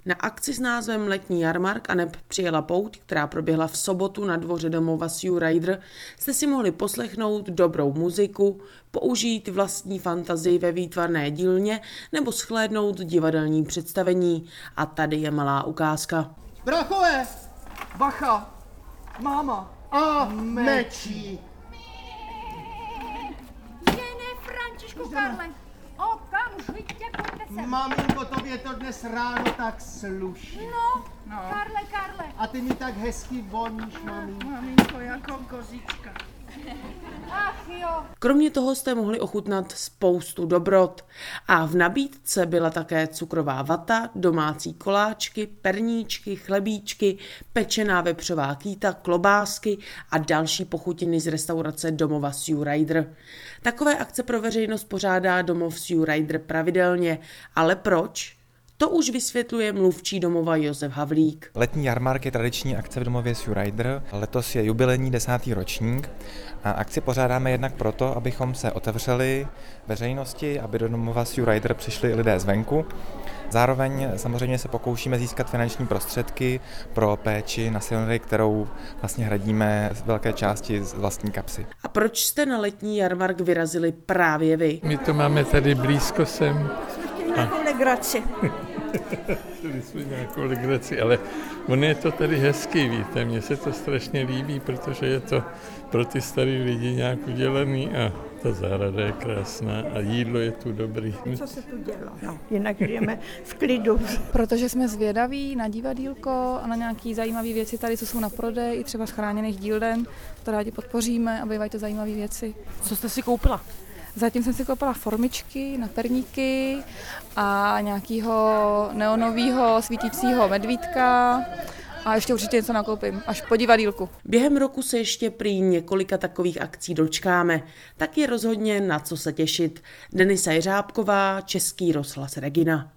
Na akci s názvem Letní jarmark aneb Přijela pouť, která proběhla v sobotu na dvoře domova Sioux Rider, jste si mohli poslechnout dobrou muziku, použít vlastní fantazii ve výtvarné dílně nebo shlédnout divadelní představení. A tady je malá ukázka. Bráchové! Bacha! Máma! A mečí! Žene, Františku, Karle! O, kam už vidíte, pojďte sem. Maminko, tobě to dnes ráno tak sluší. No, Karle. A ty mi tak hezky voníš, maminko. Maminko, jako kozička. Ach jo. Kromě toho jste mohli ochutnat spoustu dobrot. A v nabídce byla také cukrová vata, domácí koláčky, perníčky, chlebíčky, pečená vepřová kýta, klobásky a další pochutiny z restaurace domova Sioux Rider. Takové akce pro veřejnost pořádá domov Sioux Rider pravidelně. Ale proč? To už vysvětluje mluvčí domova Josef Havlík. Letní jarmark je tradiční akce v domově Sioux Rider. Letos je jubilejní 10. ročník a akci pořádáme jednak proto, abychom se otevřeli veřejnosti, aby do domova Sioux Rider přišli lidé zvenku. Zároveň samozřejmě se pokoušíme získat finanční prostředky pro péči na seniory, kterou vlastně hradíme z velké části z vlastní kapsy. A proč jste na letní jarmark vyrazili právě vy? My to máme tady blízko sem. Nějakou legraci. Tady jsme nějakou legraci, ale ono je to tady hezký, víte, mně se to strašně líbí, protože je to pro ty starý lidi nějak udělaný a ta zahrada je krásná a jídlo je tu dobrý. Co se tu dělá? No, jinak žijeme v klidu. Protože jsme zvědaví na divadýlko a na nějaké zajímavé věci tady, co jsou na prodej, i třeba z chráněných dílden, to rádi podpoříme a bývají to zajímavé věci. Co jste si koupila? Zatím jsem si koupila formičky na perníky a nějakého neonového svítícího medvídka a ještě určitě něco nakoupím, až po divadýlku. Během roku se ještě prý několika takových akcí dočkáme, tak je rozhodně na co se těšit. Denisa Jeřábková, Český rozhlas Regina.